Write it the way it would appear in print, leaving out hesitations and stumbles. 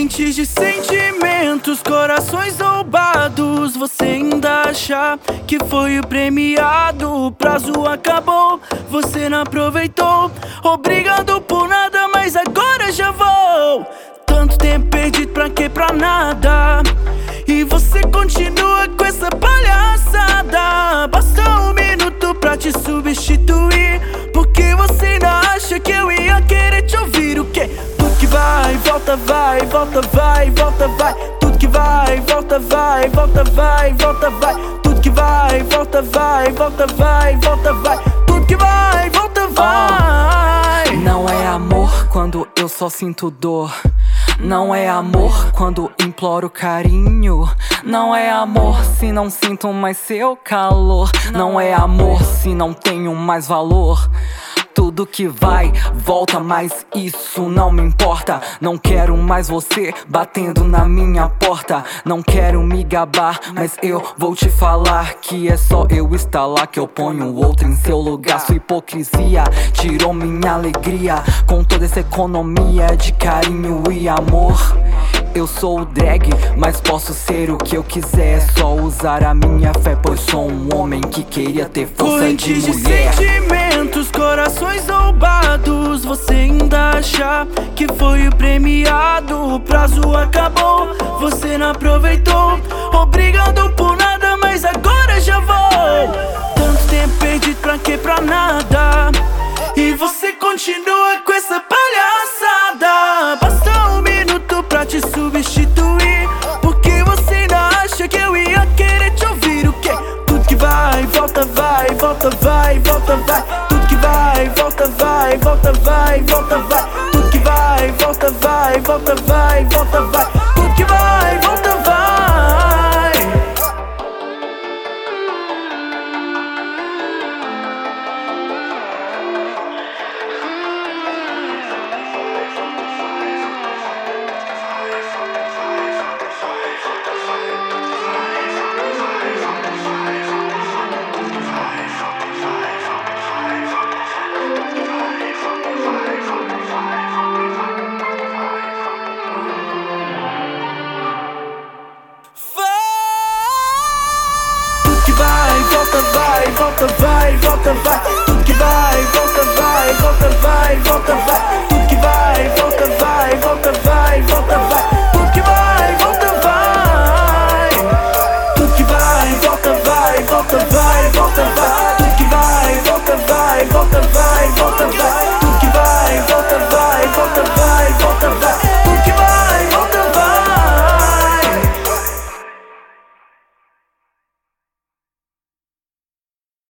Correntes de sentimentos, corações roubados. Você ainda acha que foi o premiado? O prazo acabou, você não aproveitou. Obrigado por nada, mas agora já vou. Tanto tempo perdido pra quê? Pra nada. E você continua com essa palhaçada. Basta um minuto pra te substituir, porque você ainda acha que eu ia querer te ouvir. O quê? Tudo que vai, volta, vai, volta, vai, volta, vai. Tudo que vai, volta, vai, volta, vai, volta, vai. Tudo que vai, volta, vai, volta, vai, volta, vai. Tudo que vai, volta, vai. Não é amor quando eu só sinto dor. Não é amor quando imploro carinho. Não é amor se não sinto mais seu calor. Não é amor se não tenho mais valor. Tudo que vai, volta, mas isso não me importa. Não quero mais você batendo na minha porta. Não quero me gabar, mas eu vou te falar que é só eu estar lá que eu ponho o outro em seu lugar. Sua hipocrisia tirou minha alegria, com toda essa economia de carinho e amor. Eu sou o drag, mas posso ser o que eu quiser. É só usar a minha fé, pois sou um homem que queria ter força de mulher. Correntes de sentimentos, corações roubados. Você ainda acha que foi o premiado? O prazo acabou, você não aproveitou. Obrigado por nada, mas agora já vou. Tanto tempo perdido pra quê? Pra nada. E você continua com essa palhaçada. Basta um minuto pra te substituir, porque você ainda acha que eu ia querer te ouvir. O quê? Tudo que vai, volta, vai, volta, vai, volta, vai. Tudo que vai, volta, vai, volta, vai, volta, vai. Tudo que vai, volta, vai, volta, vai, volta, vai. Tudo que vai, volta, vai. Volta, vai, volta, vai, volta, vai. Tudo que vai, volta, vai, volta, vai, volta, vai.